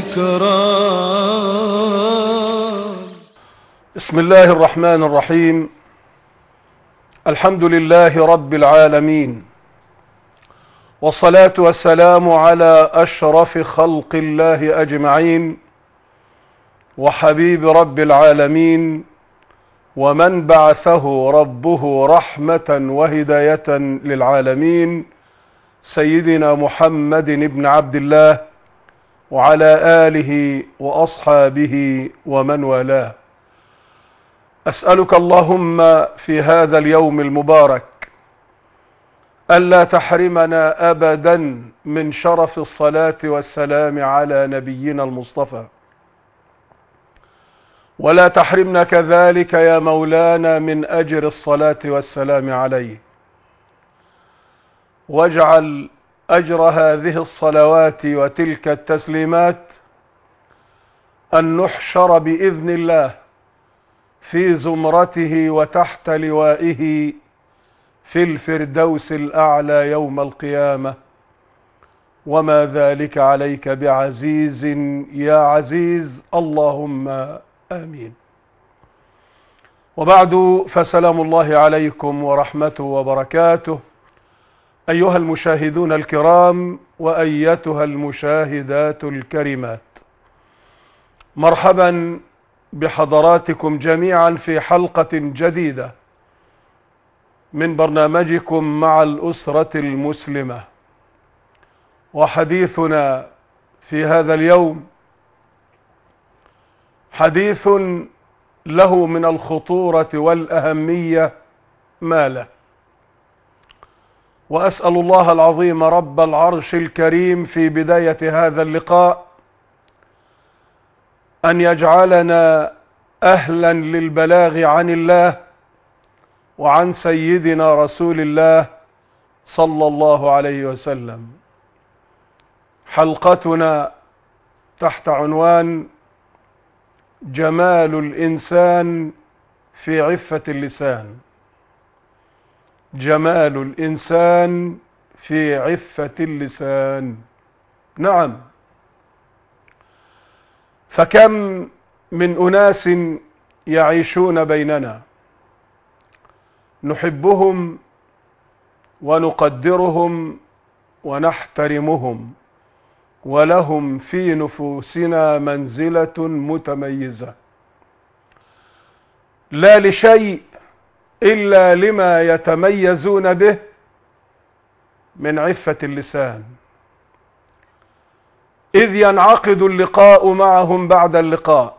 الكرام. بسم الله الرحمن الرحيم. الحمد لله رب العالمين، والصلاة والسلام على أشرف خلق الله أجمعين، وحبيب رب العالمين، ومن بعثه ربه رحمة وهداية للعالمين، سيدنا محمد بن عبد الله وعلى آله وأصحابه ومن والاه. أسألك اللهم في هذا اليوم المبارك ألا تحرمنا أبدا من شرف الصلاة والسلام على نبينا المصطفى، ولا تحرمنا كذلك يا مولانا من أجر الصلاة والسلام عليه، واجعل أجر هذه الصلوات وتلك التسليمات أن نحشر بإذن الله في زمرته وتحت لوائه في الفردوس الأعلى يوم القيامة، وما ذلك عليك بعزيز يا عزيز، اللهم آمين. وبعد، فسلام الله عليكم ورحمته وبركاته أيها المشاهدون الكرام وأيتها المشاهدات الكريمات، مرحبا بحضراتكم جميعا في حلقة جديدة من برنامجكم مع الأسرة المسلمة. وحديثنا في هذا اليوم حديث له من الخطورة والأهمية ما له، وأسأل الله العظيم رب العرش الكريم في بداية هذا اللقاء أن يجعلنا أهلا للبلاغ عن الله وعن سيدنا رسول الله صلى الله عليه وسلم. حلقتنا تحت عنوان جمال الإنسان في عفة اللسان. جمال الإنسان في عفة اللسان. نعم، فكم من أناس يعيشون بيننا نحبهم ونقدرهم ونحترمهم، ولهم في نفوسنا منزلة متميزة، لا لشيء إلا لما يتميزون به من عفة اللسان، إذ ينعقد اللقاء معهم بعد اللقاء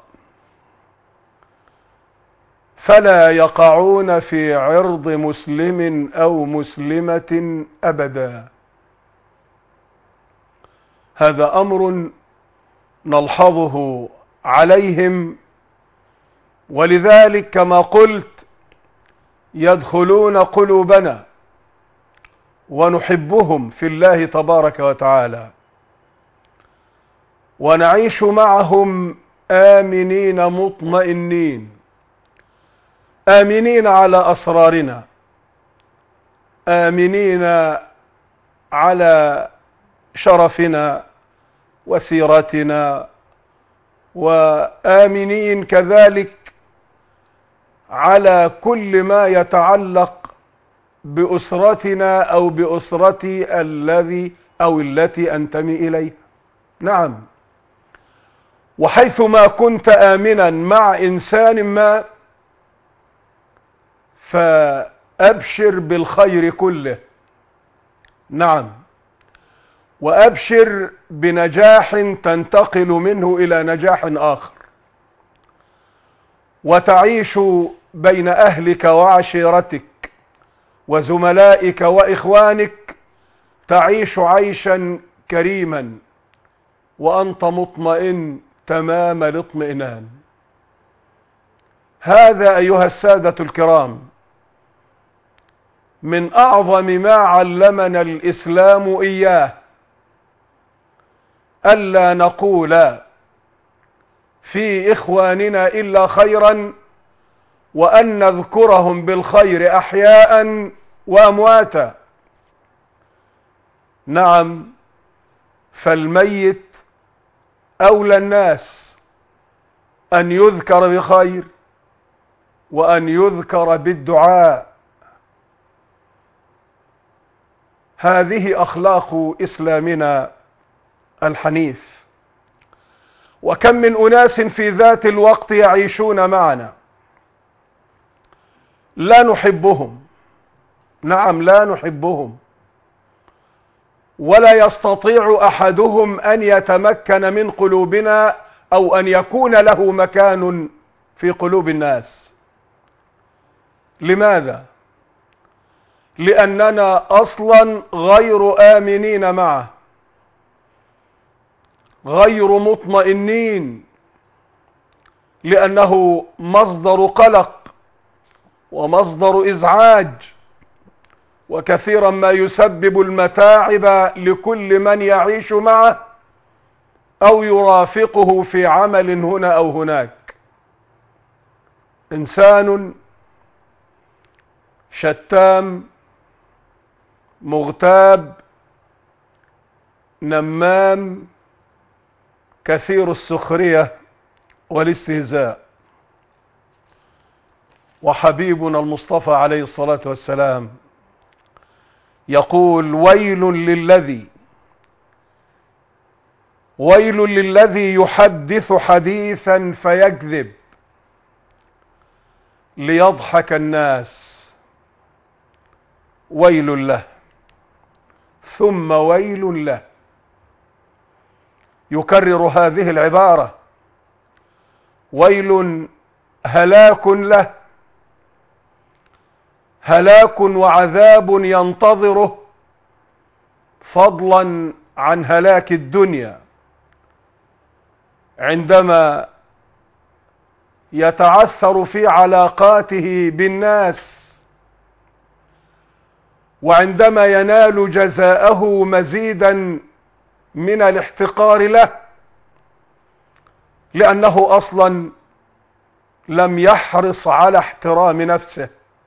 فلا يقعون في عرض مسلم أو مسلمة أبدا. هذا أمر نلحظه عليهم، ولذلك كما قلت يدخلون قلوبنا ونحبهم في الله تبارك وتعالى، ونعيش معهم آمنين مطمئنين، آمنين على أسرارنا، آمنين على شرفنا وسيرتنا، وآمنين كذلك على كل ما يتعلق بأسرتنا أو بأسرتي الذي أو التي أنتمي إليه. نعم، وحيثما كنت آمنا مع إنسان ما فأبشر بالخير كله. نعم، وأبشر بنجاح تنتقل منه إلى نجاح آخر، وتعيش بين أهلك وعشيرتك وزملائك وإخوانك، تعيش عيشا كريما وأنت مطمئن تمام الاطمئنان. هذا أيها السادة الكرام من أعظم ما علمنا الإسلام إياه، ألا نقول في إخواننا إلا خيرا، وأن نذكرهم بالخير أحياء وأمواتا. نعم، فالميت أولى الناس أن يذكر بخير وأن يذكر بالدعاء. هذه أخلاق إسلامنا الحنيف. وكم من أناس في ذات الوقت يعيشون معنا لا نحبهم، نعم لا نحبهم، ولا يستطيع أحدهم أن يتمكن من قلوبنا أو أن يكون له مكان في قلوب الناس. لماذا؟ لأننا أصلا غير آمنين معه، غير مطمئنين، لأنه مصدر قلق ومصدر إزعاج، وكثيرا ما يسبب المتاعب لكل من يعيش معه أو يرافقه في عمل هنا أو هناك. إنسان شتام، مغتاب، نمام، كثير السخرية والاستهزاء. وحبيبنا المصطفى عليه الصلاة والسلام يقول: ويل للذي يحدث حديثا فيكذب ليضحك الناس، ويل له ثم ويل له. يكرر هذه العبارة: ويل، هلاك له، هلاك وعذاب ينتظره، فضلا عن هلاك الدنيا عندما يتعثر في علاقاته بالناس، وعندما ينال جزاءه مزيدا من الاحتقار له، لأنه أصلا لم يحرص على احترام نفسه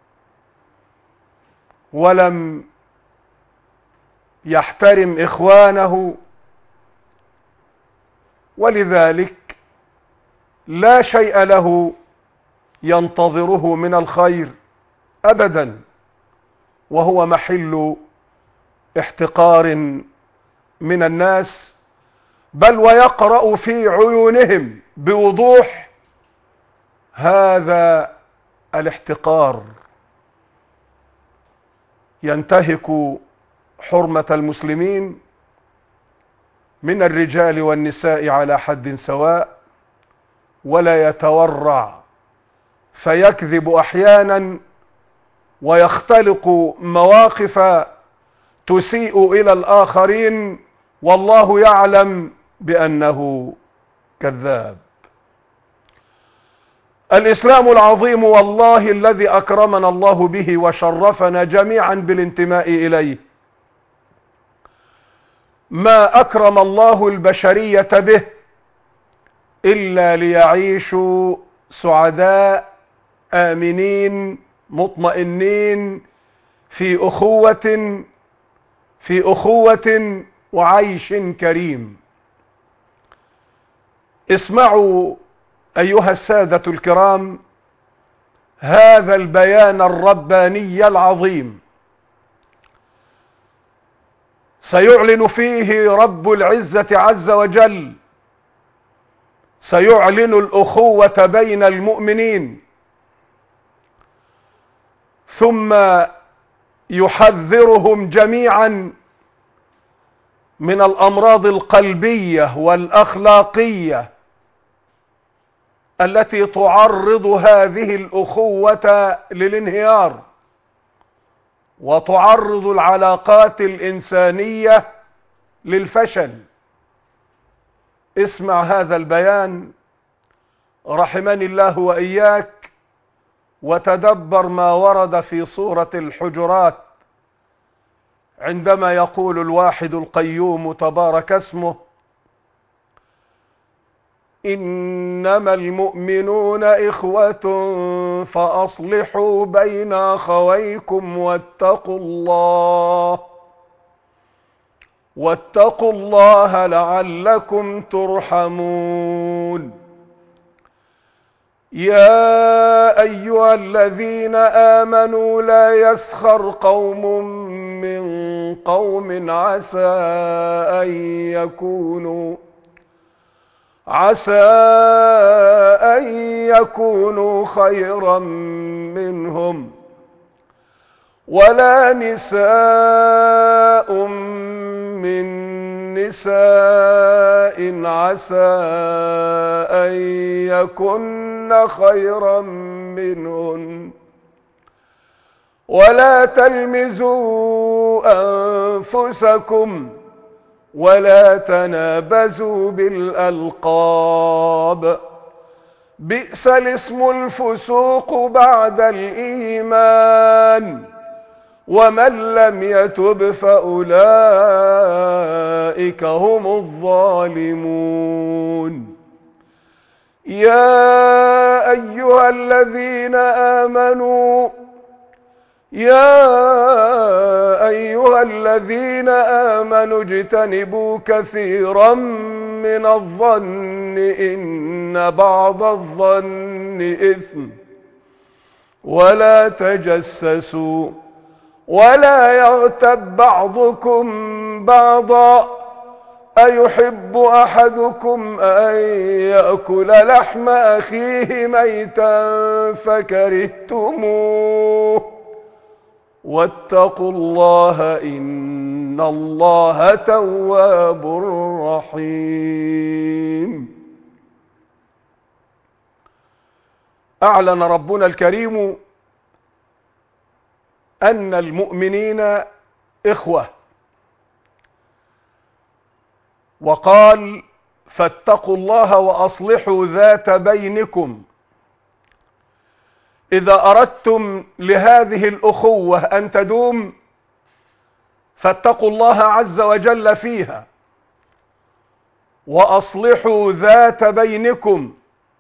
ولم يحترم إخوانه، ولذلك لا شيء له ينتظره من الخير أبدا، وهو محل احتقار من الناس، بل ويقرأ في عيونهم بوضوح هذا الاحتقار. ينتهك حرمة المسلمين من الرجال والنساء على حد سواء، ولا يتورع فيكذب أحيانا ويختلق مواقف تسيء إلى الآخرين، والله يعلم بأنه كذاب. الإسلام العظيم والله الذي أكرمنا الله به وشرفنا جميعا بالانتماء إليه، ما أكرم الله البشرية به إلا ليعيشوا سعداء آمنين مطمئنين في أخوة وعيش كريم. اسمعوا أيها السادة الكرام هذا البيان الرباني العظيم، سيعلن فيه رب العزة عز وجل، سيعلن الأخوة بين المؤمنين، ثم يحذرهم جميعا من الأمراض القلبية والأخلاقية التي تعرض هذه الأخوة للانهيار، وتعرض العلاقات الإنسانية للفشل. اسمع هذا البيان رحمني الله وإياك، وتدبر ما ورد في سورة الحجرات عندما يقول الواحد القيوم تبارك اسمه: إنما المؤمنون إخوة فأصلحوا بين أخويكم واتقوا الله واتقوا الله لعلكم ترحمون. يا أيها الذين آمنوا لا يسخر قوم من قوم عسى أن يكونوا خيرا منهم، ولا نساء من نساء عسى أن يكن خيرا منهن، ولا تلمزوا أنفسكم ولا تنابزوا بالألقاب، بئس الاسم الفسوق بعد الإيمان، ومن لم يتب فأولئك هم الظالمون. يا أيها الذين آمنوا اجتنبوا كثيرا من الظن إن بعض الظن إثم، ولا تجسسوا ولا يغتب بعضكم بعضا، أيحب أحدكم أن يأكل لحم أخيه ميتا فكرهتموه، واتقوا الله إن الله تواب رحيم. أعلن ربنا الكريم أن المؤمنين إخوة، وقال فاتقوا الله وأصلحوا ذات بينكم. إذا أردتم لهذه الأخوة أن تدوم فاتقوا الله عز وجل فيها، وأصلحوا ذات بينكم.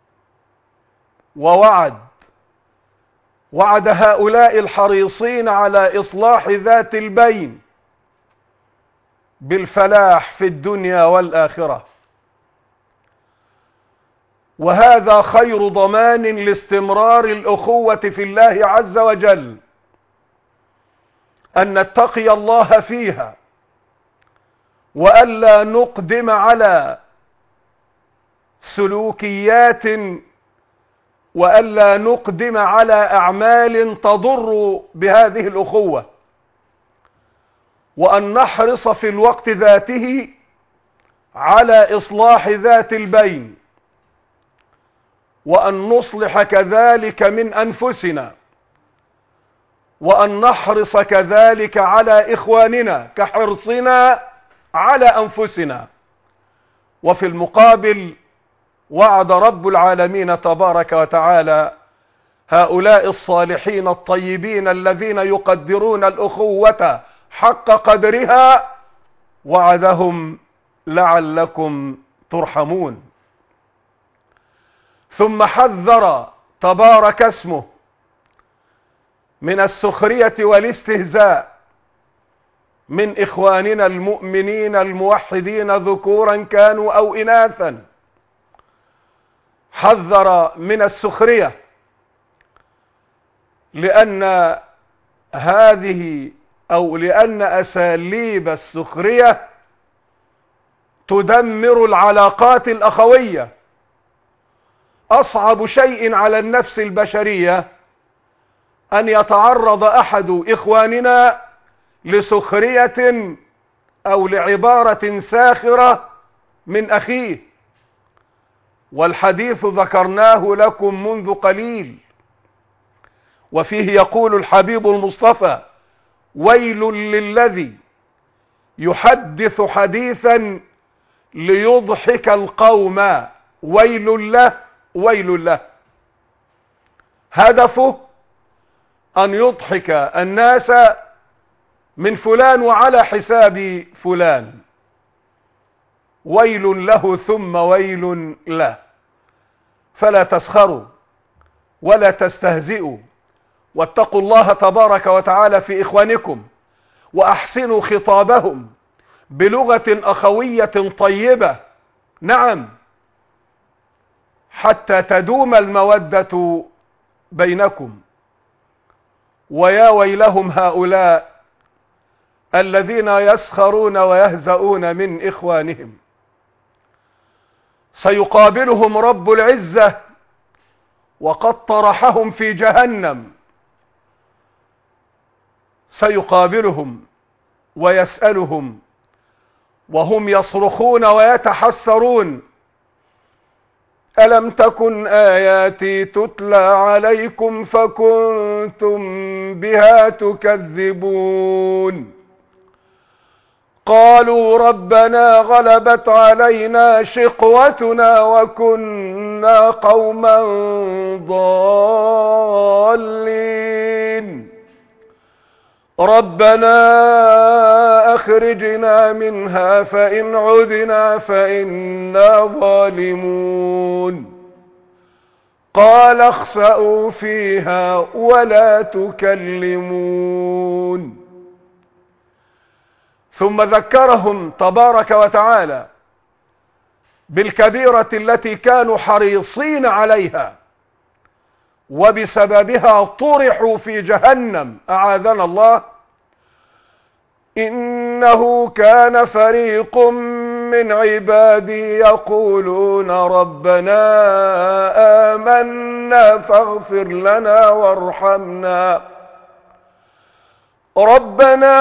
وعد هؤلاء الحريصين على إصلاح ذات البين بالفلاح في الدنيا والآخرة، وهذا خير ضمان لاستمرار الأخوة في الله عز وجل، أن نتقي الله فيها، وألا نقدم على سلوكيات، وألا نقدم على أعمال تضر بهذه الأخوة، وأن نحرص في الوقت ذاته على إصلاح ذات البين، وأن نصلح كذلك من أنفسنا، وأن نحرص كذلك على إخواننا كحرصنا على أنفسنا. وفي المقابل وعد رب العالمين تبارك وتعالى هؤلاء الصالحين الطيبين الذين يقدرون الأخوة حق قدرها، وعدهم لعلكم ترحمون. ثم حذر تبارك اسمه من السخرية والاستهزاء من إخواننا المؤمنين الموحدين ذكورا كانوا أو إناثا. حذر من السخرية لأن أساليب السخرية تدمر العلاقات الأخوية. أصعب شيء على النفس البشرية أن يتعرض أحد إخواننا لسخرية أو لعبارة ساخرة من أخيه، والحديث ذكرناه لكم منذ قليل، وفيه يقول الحبيب المصطفى: ويل للذي يحدث حديثا ليضحك القوم، ويل له ويل له. هدفه أن يضحك الناس من فلان وعلى حساب فلان، ويل له ثم ويل له. فلا تسخروا ولا تستهزئوا، واتقوا الله تبارك وتعالى في إخوانكم، وأحسنوا خطابهم بلغة أخوية طيبة، نعم، حتى تدوم المودة بينكم. ويا ويلهم هؤلاء الذين يسخرون ويهزؤون من إخوانهم، سيقابلهم رب العزة وقد طرحهم في جهنم، سيقابلهم ويسألهم وهم يصرخون ويتحسرون: ألم تكن آياتي تتلى عليكم فكنتم بها تكذبون؟ قالوا ربنا غلبت علينا شقوتنا وكنا قوما ضالين، ربنا أخرجنا منها فإن عدنا فإنا ظالمون. قال اخسأوا فيها ولا تكلمون. ثم ذكرهم تبارك وتعالى بالكبيرة التي كانوا حريصين عليها وبسببها طرحوا في جهنم، أعاذنا الله. إنه كان فريق من عبادي يقولون ربنا آمنا فاغفر لنا وارحمنا، ربنا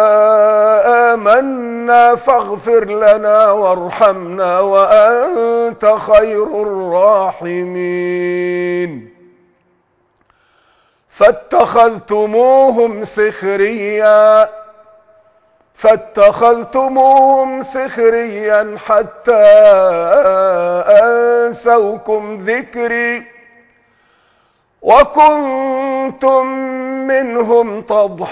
آمنا فاغفر لنا وارحمنا وأنت خير الراحمين. فاتخذتموهم سخريا حتى أنسوكم ذكري وكنتم منهم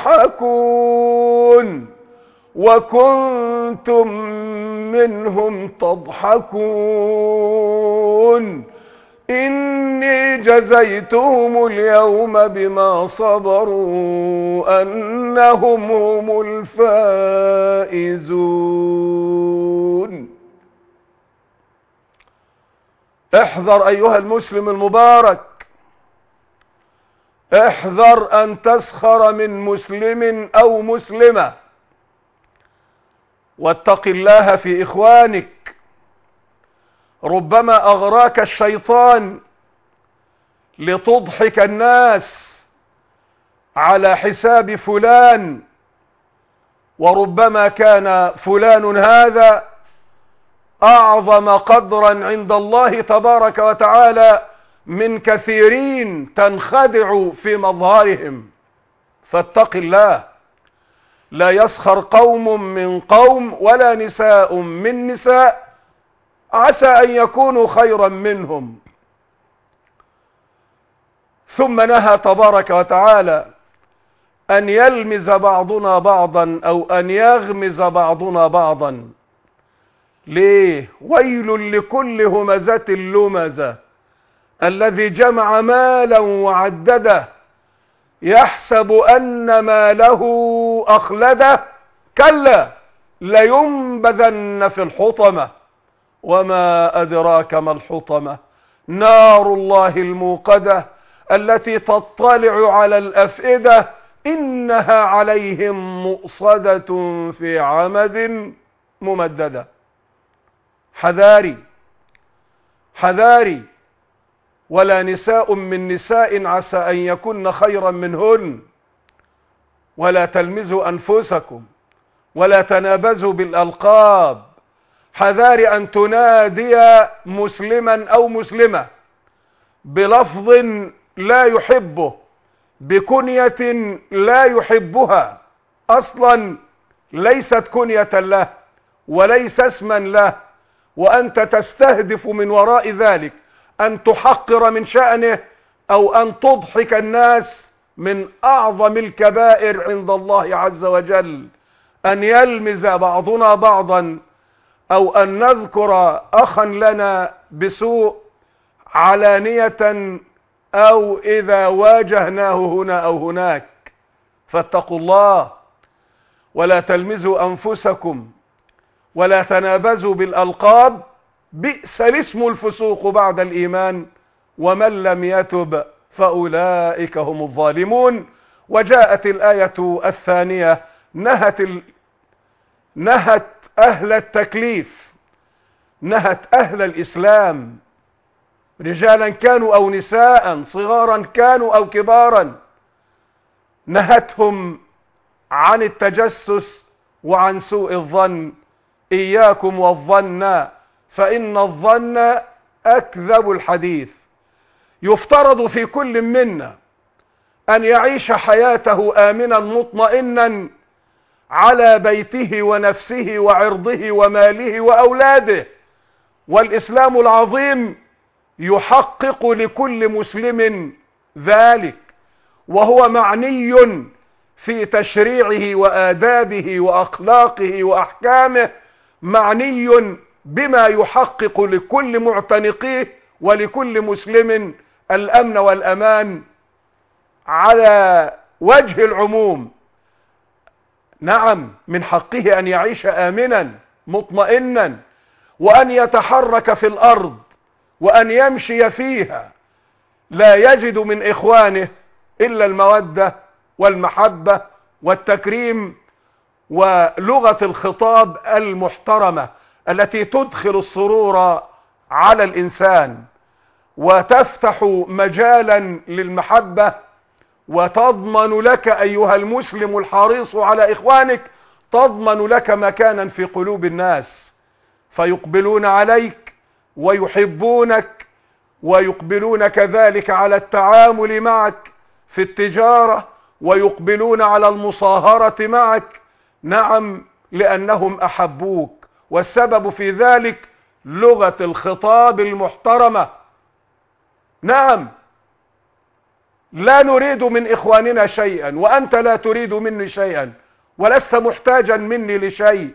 تضحكون. إني جزيتهم اليوم بما صبروا أنهم هم الفائزون. احذر أيها المسلم المبارك، احذر أن تسخر من مسلم أو مسلمة، واتق الله في إخوانك. ربما أغراك الشيطان لتضحك الناس على حساب فلان، وربما كان فلان هذا أعظم قدرا عند الله تبارك وتعالى من كثيرين تنخدع في مظهرهم. فاتق الله. لا يسخر قوم من قوم ولا نساء من نساء عسى أن يكونوا خيرا منهم. ثم نهى تبارك وتعالى أن يلمز بعضنا بعضا أو أن يغمز بعضنا بعضا. ليه؟ ويل لكل همزة لمزة الذي جمع مالا وعدده يحسب أن ماله أخلده، كلا لينبذن في الحطمة وما أدراك ما الحطمة، نار الله الموقدة التي تطلع على الأفئدة، إنها عليهم مؤصدة في عمد ممددة. حذاري حذاري، ولا نساء من نساء عسى أن يكن خيرا منهن، ولا تلمزوا أنفسكم ولا تنابزوا بالألقاب. حذار أن تنادي مسلما أو مسلمة بلفظ لا يحبه، بكنية لا يحبها، أصلا ليست كنية له وليس اسما له، وأنت تستهدف من وراء ذلك أن تحقر من شأنه أو أن تضحك الناس. من أعظم الكبائر عند الله عز وجل أن يلمز بعضنا بعضا أو أن نذكر أخا لنا بسوء علانية أو إذا واجهناه هنا أو هناك. فاتقوا الله ولا تلمزوا أنفسكم ولا تنابزوا بالألقاب بئس الاسم الفسوق بعد الإيمان ومن لم يتب فأولئك هم الظالمون. وجاءت الآية الثانية نهت أهل التكليف، نهت أهل الإسلام، رجالا كانوا أو نساء، صغارا كانوا أو كبارا، نهتهم عن التجسس وعن سوء الظن. إياكم والظن فإن الظن أكذب الحديث. يفترض في كل منا أن يعيش حياته آمنا مطمئنا على بيته ونفسه وعرضه وماله وأولاده، والإسلام العظيم يحقق لكل مسلم ذلك، وهو معني في تشريعه وآدابه وأخلاقه وأحكامه، معني بما يحقق لكل معتنقيه ولكل مسلم الأمن والأمان على وجه العموم. نعم، من حقه أن يعيش آمنا مطمئنا، وأن يتحرك في الأرض وأن يمشي فيها لا يجد من إخوانه إلا المودة والمحبة والتكريم ولغة الخطاب المحترمة التي تدخل السرور على الإنسان وتفتح مجالا للمحبة، وتضمن لك أيها المسلم الحريص على إخوانك، تضمن لك مكانا في قلوب الناس، فيقبلون عليك ويحبونك، ويقبلون كذلك على التعامل معك في التجارة، ويقبلون على المصاهرة معك. نعم، لأنهم أحبوك، والسبب في ذلك لغة الخطاب المحترمة. نعم، لا نريد من إخواننا شيئا، وأنت لا تريد مني شيئا، ولست محتاجا مني لشيء.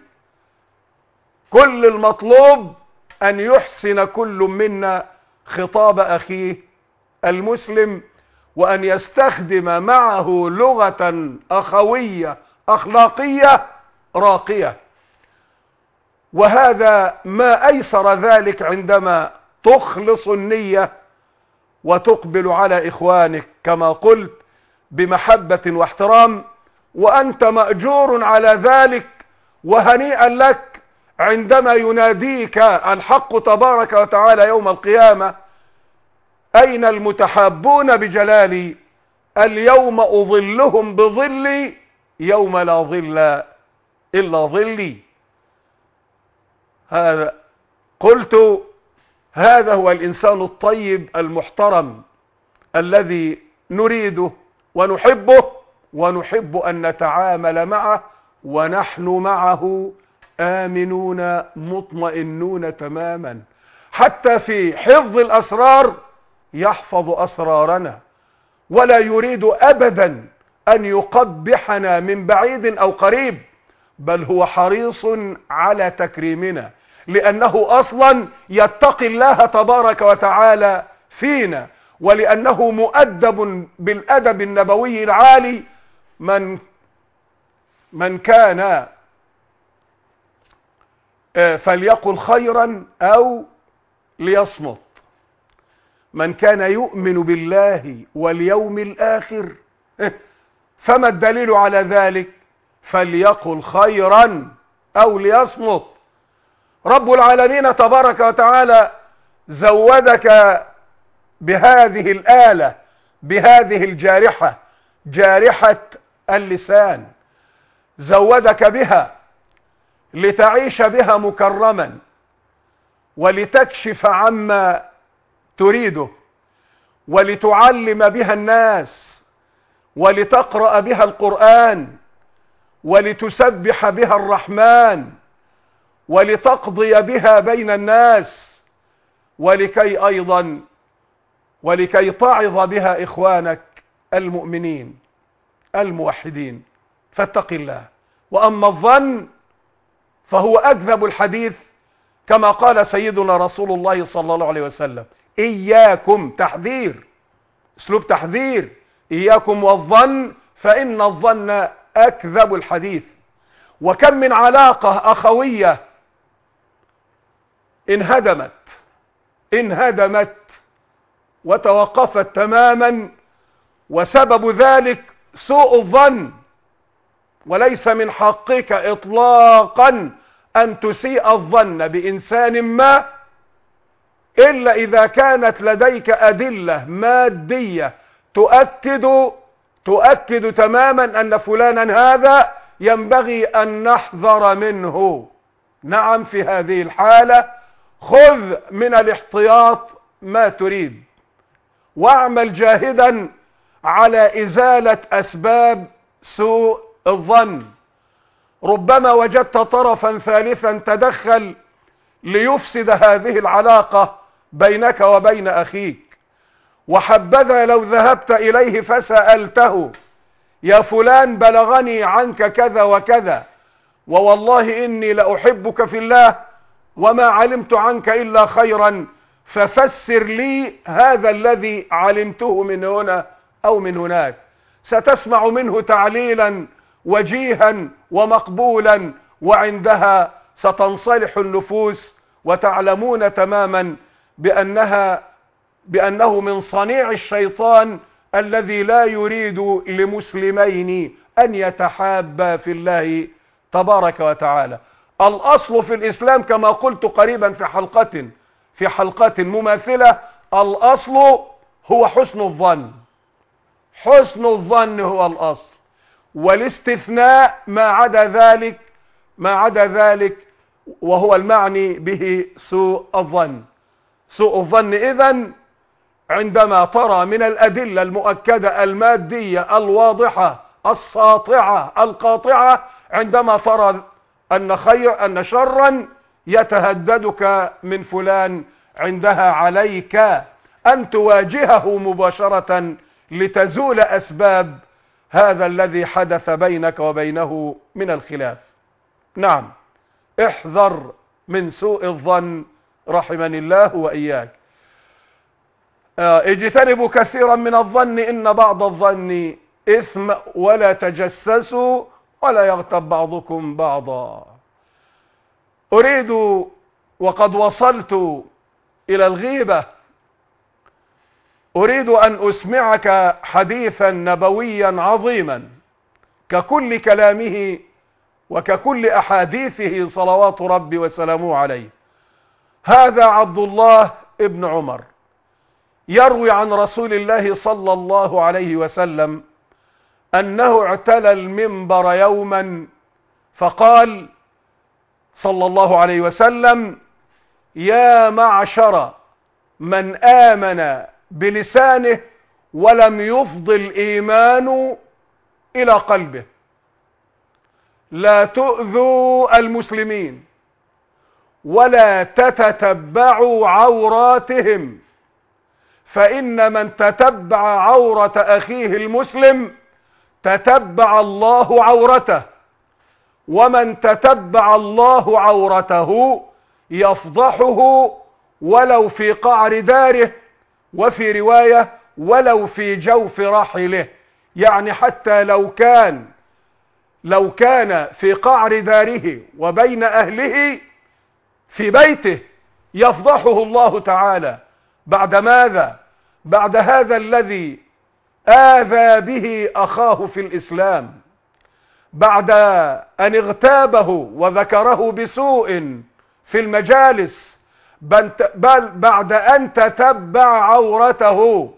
كل المطلوب أن يحسن كل منا خطاب أخيه المسلم، وأن يستخدم معه لغة أخوية أخلاقية راقية. وهذا ما أيسر ذلك عندما تخلص النية وتقبل على إخوانك كما قلت بمحبة واحترام، وأنت مأجور على ذلك، وهنيئا لك عندما يناديك الحق تبارك وتعالى يوم القيامة: أين المتحابون بجلالي؟ اليوم أظلهم بظلي يوم لا ظل إلا ظلي. هذا قلت، هذا هو الإنسان الطيب المحترم الذي نريده ونحبه، ونحب أن نتعامل معه ونحن معه آمنون مطمئنون تماما. حتى في حفظ الأسرار يحفظ أسرارنا، ولا يريد أبدا أن يقبحنا من بعيد أو قريب، بل هو حريص على تكريمنا، لأنه أصلا يتقي الله تبارك وتعالى فينا، ولأنه مؤدب بالأدب النبوي العالي. من كان فليقل خيرا أو ليصمت. من كان يؤمن بالله واليوم الآخر، فما الدليل على ذلك؟ فليقل خيرا أو ليصمت. رب العالمين تبارك وتعالى زودك بهذه الآلة، بهذه الجارحة، جارحة اللسان، زودك بها لتعيش بها مكرما، ولتكشف عما تريده، ولتعلم بها الناس، ولتقرأ بها القرآن، ولتسبح بها الرحمن، ولتقضي بها بين الناس، ولكي تعظ بها إخوانك المؤمنين الموحدين. فاتق الله. وأما الظن فهو أكذب الحديث، كما قال سيدنا رسول الله صلى الله عليه وسلم: إياكم، تحذير، اسلوب تحذير، إياكم والظن فإن الظن أكذب الحديث. وكم من علاقة أخوية انهدمت وتوقفت تماما، وسبب ذلك سوء الظن. وليس من حقك إطلاقا أن تسيء الظن بإنسان ما إلا إذا كانت لديك أدلة مادية تؤكد تماما أن فلانا هذا ينبغي أن نحذر منه. نعم، في هذه الحالة خذ من الاحتياط ما تريد، واعمل جاهدا على إزالة أسباب سوء الظن. ربما وجدت طرفا ثالثا تدخل ليفسد هذه العلاقة بينك وبين أخيك، وحبذا لو ذهبت إليه فسألته: يا فلان، بلغني عنك كذا وكذا، ووالله إني لأحبك في الله وما علمت عنك إلا خيرا، ففسر لي هذا الذي علمته من هنا أو من هناك. ستسمع منه تعليلا وجيها ومقبولا، وعندها ستنصلح النفوس، وتعلمون تماما بأنه من صنيع الشيطان الذي لا يريد لمسلمين أن يتحابا في الله تبارك وتعالى. الأصل في الإسلام كما قلت قريبا في حلقة مماثلة، الأصل هو حسن الظن. حسن الظن هو الأصل، والاستثناء ما عدا ذلك وهو المعني به سوء الظن. سوء الظن إذن عندما ترى من الأدلة المؤكدة المادية الواضحة الساطعة القاطعة، عندما ترى أن شرا يتهددك من فلان، عندها عليك أن تواجهه مباشرة لتزول أسباب هذا الذي حدث بينك وبينه من الخلاف. نعم، احذر من سوء الظن رحمني الله وإياك. اجتنبوا كثيرا من الظن إن بعض الظن إثم، ولا تجسسوا ولا يغتب بعضكم بعضا. أريد وقد وصلت إلى الغيبة، أريد أن أسمعك حديثا نبويا عظيما ككل كلامه وككل أحاديثه صلوات ربي وسلامه عليه. هذا عبد الله ابن عمر يروي عن رسول الله صلى الله عليه وسلم أنه اعتلى المنبر يوما فقال صلى الله عليه وسلم: يا معشر من آمن بلسانه ولم يفض الإيمان إلى قلبه، لا تؤذوا المسلمين ولا تتتبعوا عوراتهم، فإن من تتبع عورة أخيه المسلم تتبع الله عورته، ومن تتبع الله عورته يفضحه ولو في قعر داره، وفي رواية ولو في جوف رحله. يعني حتى لو كان في قعر داره وبين أهله في بيته يفضحه الله تعالى. بعد ماذا؟ بعد هذا الذي آذى به أخاه في الإسلام، بعد أن اغتابه وذكره بسوء في المجالس، بل بعد أن تتبع عورته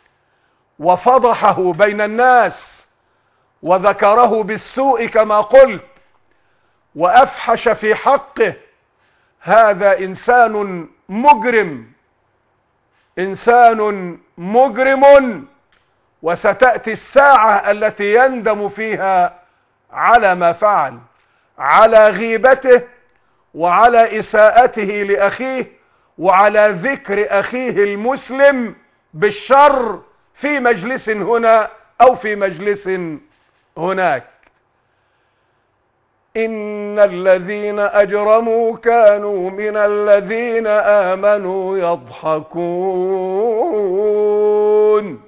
وفضحه بين الناس وذكره بالسوء كما قلت وأفحش في حقه. هذا إنسان مجرم، وستأتي الساعة التي يندم فيها على ما فعل، على غيبته وعلى إساءته لأخيه وعلى ذكر أخيه المسلم بالشر في مجلس هنا أو في مجلس هناك. إن الذين أجرموا كانوا من الذين آمنوا يضحكون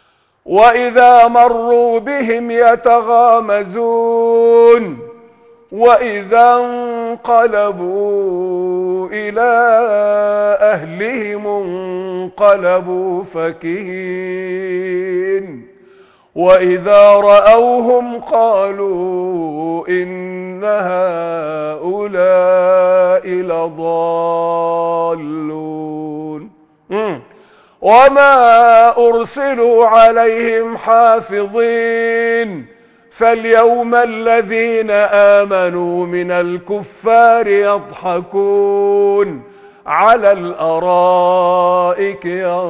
وإذا مروا بهم يتغامزون وإذا انقلبوا إلى أهلهم انقلبوا فكهين وإذا رأوهم قالوا إن هؤلاء لضالون وما أرسلوا عليهم حافظين فاليوم الذين آمنوا من الكفار يضحكون على الأرائك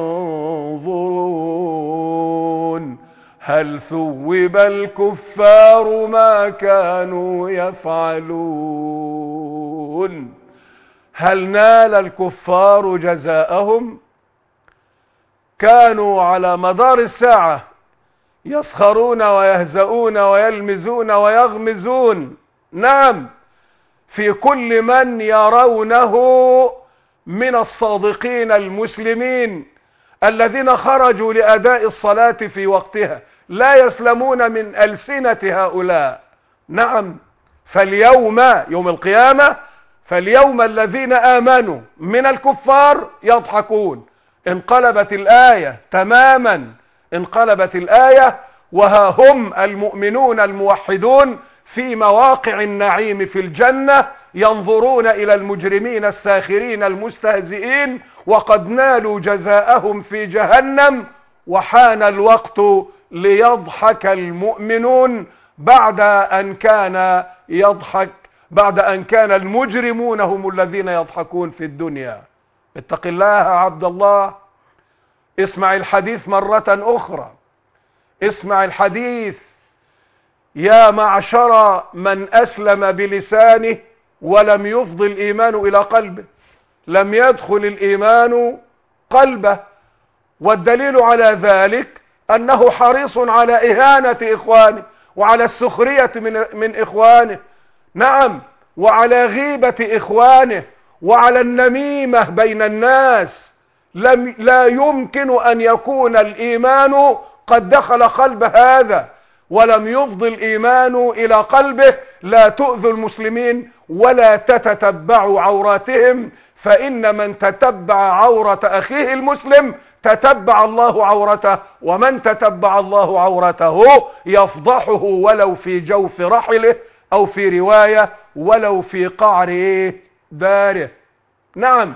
ينظرون هل ثوب الكفار ما كانوا يفعلون هل نال الكفار جزاءهم؟ كانوا على مدار الساعة يسخرون ويهزؤون ويلمزون ويغمزون، نعم، في كل من يرونه من الصادقين المسلمين الذين خرجوا لأداء الصلاة في وقتها، لا يسلمون من ألسنة هؤلاء. نعم، فاليوم يوم القيامة فاليوم الذين آمنوا من الكفار يضحكون. انقلبت الآية تماما، انقلبت الآية، وها هم المؤمنون الموحدون في مواقع النعيم في الجنة ينظرون إلى المجرمين الساخرين المستهزئين وقد نالوا جزاءهم في جهنم، وحان الوقت ليضحك المؤمنون بعد أن كان المجرمون هم الذين يضحكون في الدنيا. اتق الله يا عبد الله، اسمع الحديث مرة أخرى، اسمع الحديث. يا معشر من أسلم بلسانه ولم يفض الإيمان إلى قلبه، لم يدخل الإيمان قلبه، والدليل على ذلك أنه حريص على إهانة إخوانه وعلى السخرية من إخوانه، نعم، وعلى غيبة إخوانه وعلى النميمة بين الناس. لا يمكن أن يكون الإيمان قد دخل قلب هذا ولم يفض الإيمان إلى قلبه. لا تؤذوا المسلمين ولا تتتبعوا عوراتهم، فإن من تتبع عورة أخيه المسلم تتبع الله عورته، ومن تتبع الله عورته يفضحه ولو في جوف رحله، أو في رواية ولو في قعر داره. نعم،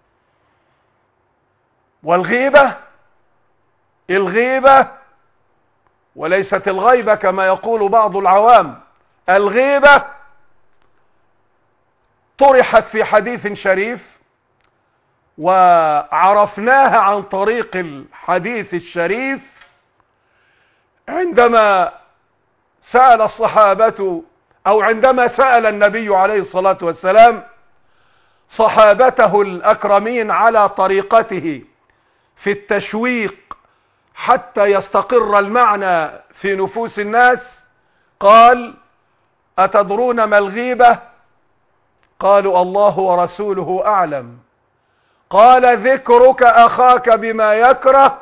والغيبة الغيبة وليست الغيبة كما يقول بعض العوام، الغيبة طرحت في حديث شريف وعرفناها عن طريق الحديث الشريف عندما سأل الصحابة، أو عندما سأل النبي عليه الصلاة والسلام صحابته الأكرمين على طريقته في التشويق حتى يستقر المعنى في نفوس الناس. قال: أتدرون ما الغيبة؟ قالوا: الله ورسوله أعلم. قال: ذكرك أخاك بما يكره.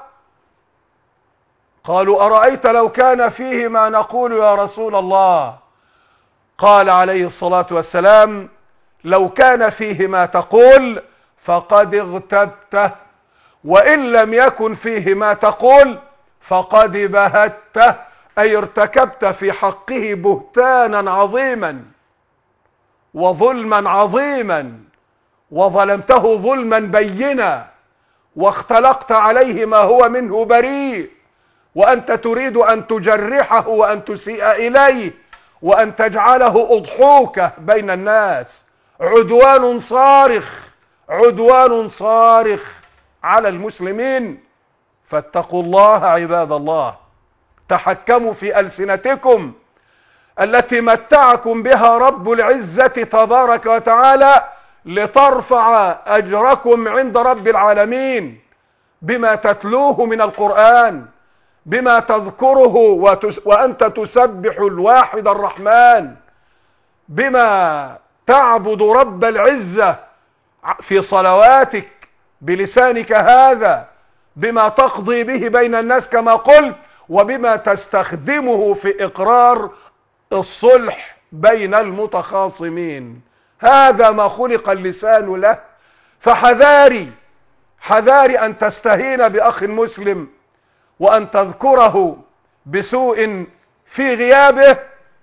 قالوا: أرأيت لو كان فيه ما نقول يا رسول الله؟ قال عليه الصلاة والسلام: لو كان فيه ما تقول فقد اغتبته، وإن لم يكن فيه ما تقول فقد بهته، أي ارتكبت في حقه بهتانا عظيما وظلما عظيما، وظلمته ظلما بينا، واختلقت عليه ما هو منه بريء، وأنت تريد أن تجرحه وأن تسيء إليه وأن تجعله أضحوكة بين الناس. عدوان صارخ، عدوان صارخ على المسلمين. فاتقوا الله عباد الله، تحكموا في ألسنتكم التي متعكم بها رب العزة تبارك وتعالى لترفع أجركم عند رب العالمين بما تتلوه من القرآن، بما تذكره وأنت تسبح الواحد الرحمن، بما تعبد رب العزة في صلواتك بلسانك هذا، بما تقضي به بين الناس كما قلت، وبما تستخدمه في إقرار الصلح بين المتخاصمين. هذا ما خلق اللسان له. فحذاري حذاري أن تستهين بأخ مسلم وأن تذكره بسوء في غيابه،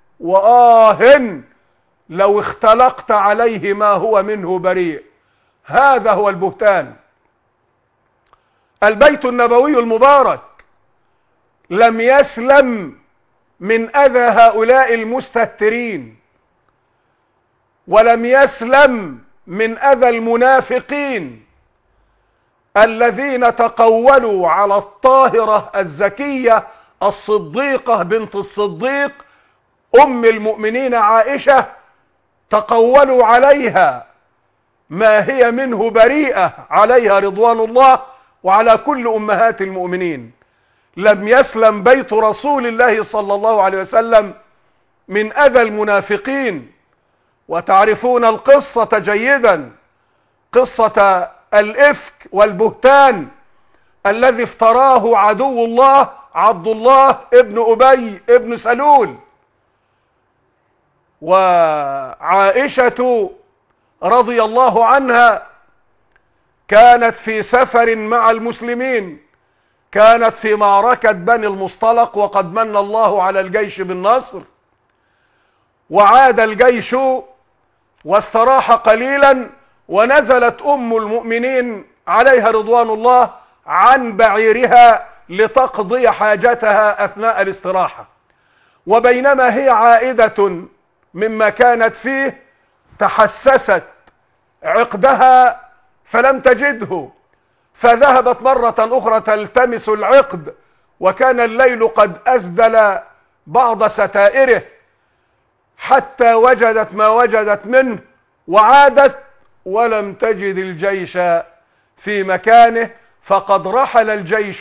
لو اختلقت عليه ما هو منه بريء. هذا هو البهتان. البيت النبوي المبارك لم يسلم من أذى هؤلاء المستهترين، ولم يسلم من أذى المنافقين الذين تقولوا على الطاهرة الزكية الصديقة بنت الصديق أم المؤمنين عائشة، تقولوا عليها ما هي منه بريئة، عليها رضوان الله وعلى كل أمهات المؤمنين. لم يسلم بيت رسول الله صلى الله عليه وسلم من أذى المنافقين. وتعرفون القصة جيدا، قصة الإفك والبهتان الذي افتراه عدو الله عبد الله ابن أبي ابن سلول. وعائشة رضي الله عنها كانت في سفر مع المسلمين، كانت في معركة بني المصطلق، وقد من الله على الجيش بالنصر، وعاد الجيش واستراح قليلا، ونزلت أم المؤمنين عليها رضوان الله عن بعيرها لتقضي حاجتها أثناء الاستراحة. وبينما هي عائدة مما كانت فيه تحسست عقدها فلم تجده، فذهبت مرة أخرى تلتمس العقد، وكان الليل قد أسدل بعض ستائره، حتى وجدت ما وجدت منه، وعادت ولم تجد الجيش في مكانه، فقد رحل الجيش،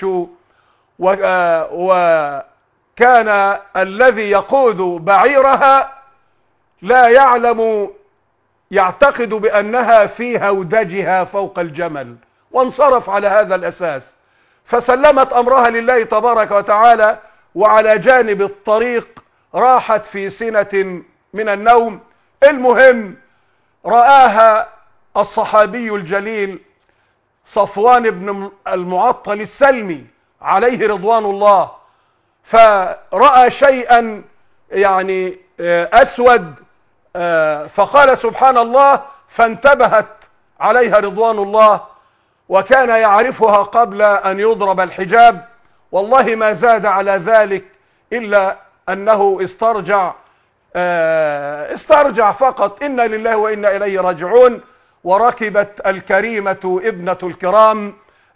وكان الذي يقود بعيرها لا يعلم، يعتقد بأنها في هودجها فوق الجمل، وانصرف على هذا الأساس. فسلمت أمرها لله تبارك وتعالى، وعلى جانب الطريق راحت في سنة من النوم. المهم رآها الصحابي الجليل صفوان بن المعطل السلمي عليه رضوان الله، فرأى شيئا يعني أسود، فقال سبحان الله، فانتبهت عليها رضوان الله، وكان يعرفها قبل أن يضرب الحجاب. والله ما زاد على ذلك إلا أنه استرجع فقط إنا لله وإنا إليه راجعون. وركبت الكريمة ابنة الكرام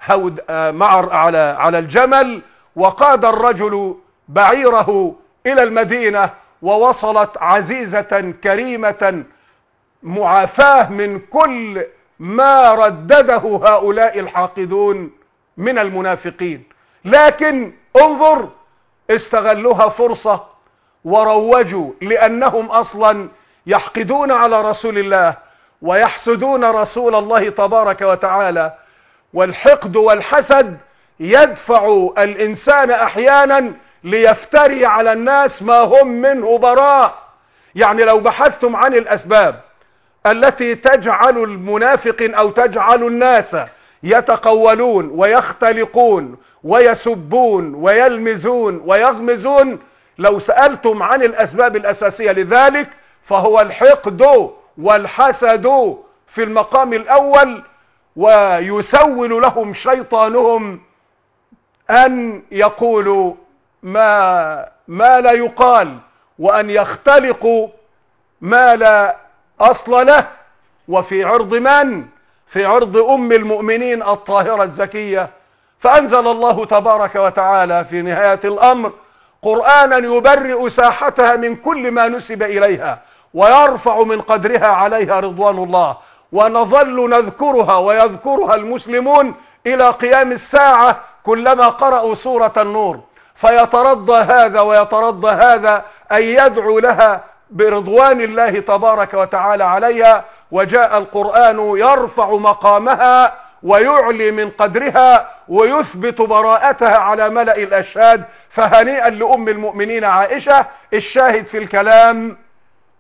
على الجمل، وقاد الرجل بعيره إلى المدينة، ووصلت عزيزة كريمة معافاة من كل ما ردده هؤلاء الحاقدون من المنافقين. لكن انظر، استغلوها فرصة وروجوا، لأنهم أصلا يحقدون على رسول الله ويحسدون رسول الله تبارك وتعالى. والحقد والحسد يدفع الإنسان أحيانا ليفتري على الناس ما هم منه براء. يعني لو بحثتم عن الأسباب التي تجعل المنافقين أو تجعل الناس يتقولون ويختلقون ويسبون ويلمزون ويغمزون، لو سألتم عن الأسباب الأساسية لذلك فهو الحقد والحسد في المقام الأول. ويسول لهم شيطانهم أن يقولوا ما لا يقال، وأن يختلقوا ما لا أصل له. وفي عرض من؟ في عرض أم المؤمنين الطاهرة الزكية. فأنزل الله تبارك وتعالى في نهاية الأمر قرآنا يبرئ ساحتها من كل ما نسب إليها، ويرفع من قدرها عليها رضوان الله. ونظل نذكرها ويذكرها المسلمون إلى قيام الساعة، كلما قرأوا سورة النور فيترضى هذا ويترضى هذا أن يدعو لها برضوان الله تبارك وتعالى عليها. وجاء القرآن يرفع مقامها ويعلي من قدرها ويثبت براءتها على ملأ الأشهاد. فهنيئا لأم المؤمنين عائشة. الشاهد في الكلام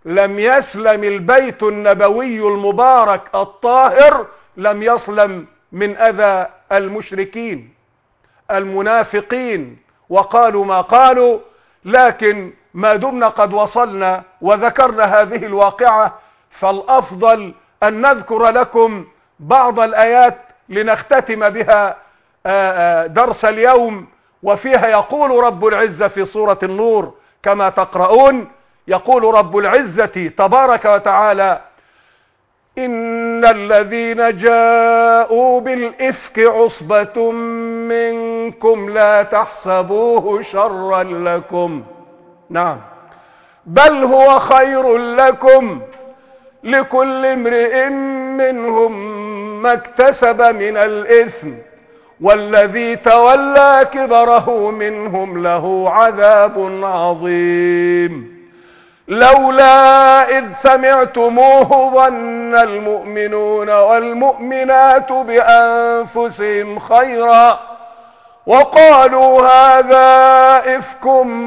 لم يسلم البيت النبوي المبارك الطاهر، لم يسلم من أذى المشركين المنافقين، وقالوا ما قالوا. لكن ما دمنا قد وصلنا وذكرنا هذه الواقعة، فالأفضل أن نذكر لكم بعض الآيات لنختتم بها درس اليوم. وفيها يقول رب العزة في سورة النور كما تقرؤون، يقول رب العزة تبارك وتعالى: إن الذين جاءوا بالإفك عصبة منكم لا تحسبوه شرا لكم، نعم، بل هو خير لكم، لكل امرئ منهم ما اكتسب من الإثم، والذي تولى كبره منهم له عذاب عظيم. لولا إذ سمعتموه ظن المؤمنون والمؤمنات بأنفسهم خيرا وقالوا هذا إفك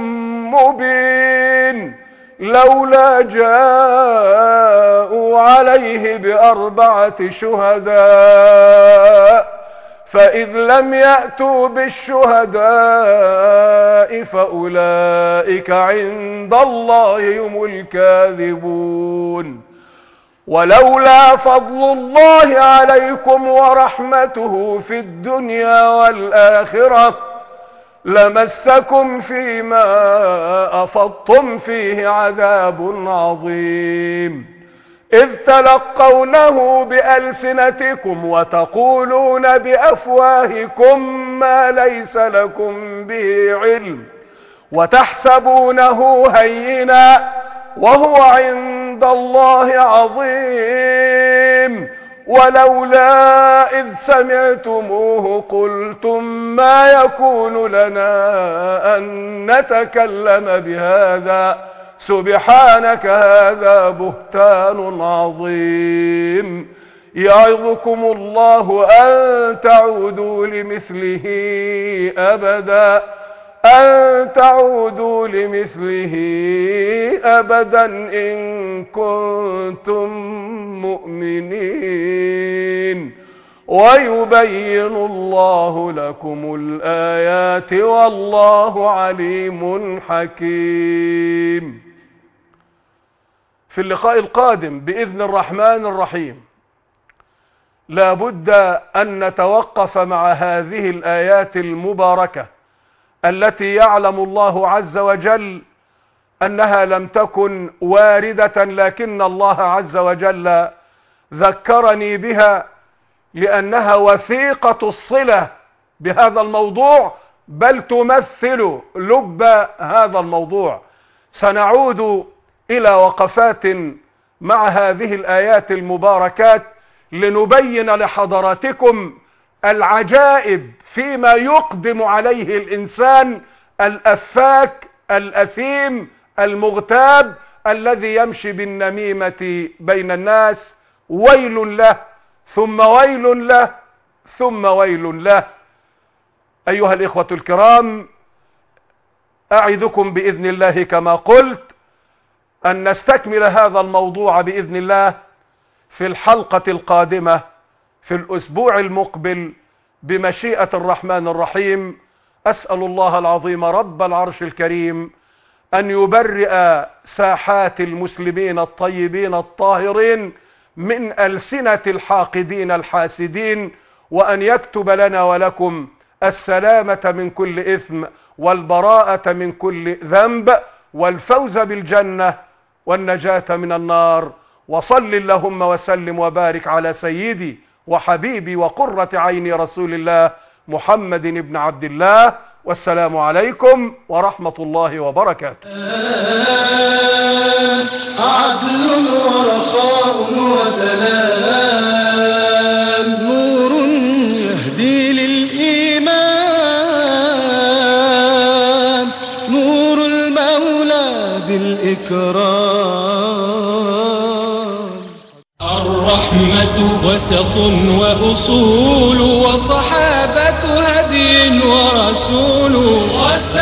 مبين، لولا جاءوا عليه بأربعة شهداء فإذ لم يأتوا بالشهداء فأولئك عند الله هم الكاذبون. ولولا فضل الله عليكم ورحمته في الدنيا والآخرة لمسكم فيما أفضتم فيه عذاب عظيم، إذ تلقونه بألسنتكم وتقولون بأفواهكم ما ليس لكم به علم وتحسبونه هينا وهو عند الله عظيم. ولولا إذ سمعتموه قلتم ما يكون لنا أن نتكلم بهذا سبحانك هذا بهتان عظيم. يعظكم الله أن تعودوا لمثله أبدا إن كنتم مؤمنين، ويبين الله لكم الآيات والله عليم حكيم. في اللقاء القادم بإذن الرحمن الرحيم لا بد أن نتوقف مع هذه الآيات المباركة التي يعلم الله عز وجل أنها لم تكن واردة، لكن الله عز وجل ذكرني بها لأنها وثيقة الصلة بهذا الموضوع، بل تمثل لب هذا الموضوع. سنعود إلى وقفات مع هذه الآيات المباركات لنبين لحضراتكم العجائب فيما يقدم عليه الإنسان الأفاك الأثيم المغتاب الذي يمشي بالنميمة بين الناس. ويل له ثم ويل له ثم ويل له. أيها الإخوة الكرام، أعدكم بإذن الله كما قلت أن نستكمل هذا الموضوع بإذن الله في الحلقة القادمة في الأسبوع المقبل بمشيئة الرحمن الرحيم. أسأل الله العظيم رب العرش الكريم أن يبرئ ساحات المسلمين الطيبين الطاهرين من ألسنة الحاقدين الحاسدين، وأن يكتب لنا ولكم السلامة من كل إثم والبراءة من كل ذنب والفوز بالجنة والنجاة من النار. وصل اللهم وسلم وبارك على سيدي وحبيبي وقرة عيني رسول الله محمد بن عبد الله، والسلام عليكم ورحمة الله وبركاته. عدل ورخاء وسلام، نور يهدي للإيمان، نور المولى ذي الإكرام. الرحمة وسط وأصول وصحابة هدي ورسول.